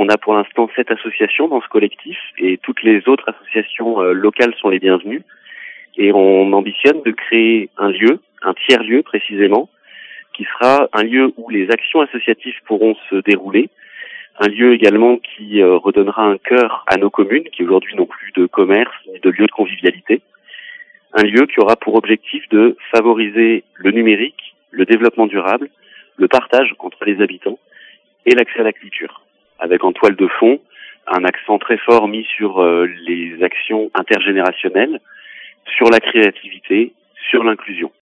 On a pour l'instant 7 associations dans ce collectif et toutes les autres associations locales sont les bienvenues. Et on ambitionne de créer un lieu, un tiers-lieu précisément, qui sera un lieu où les actions associatives pourront se dérouler. Un lieu également qui redonnera un cœur à nos communes qui aujourd'hui n'ont plus de commerce ni de lieu de convivialité. Un lieu qui aura pour objectif de favoriser le numérique, le développement durable, le partage entre les habitants et l'accès à la culture, avec en toile de fond un accent très fort mis sur les actions intergénérationnelles, sur la créativité, sur l'inclusion.